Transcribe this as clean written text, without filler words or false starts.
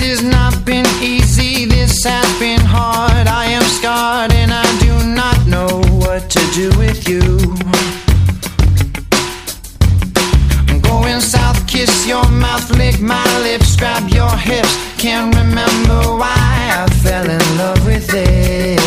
has not been easy, this has been hard. I am scarred and I do not know what to do with you. I'm going south, kiss your mouth, lick my lips, grab your hips. Can't remember why I fell in love with it.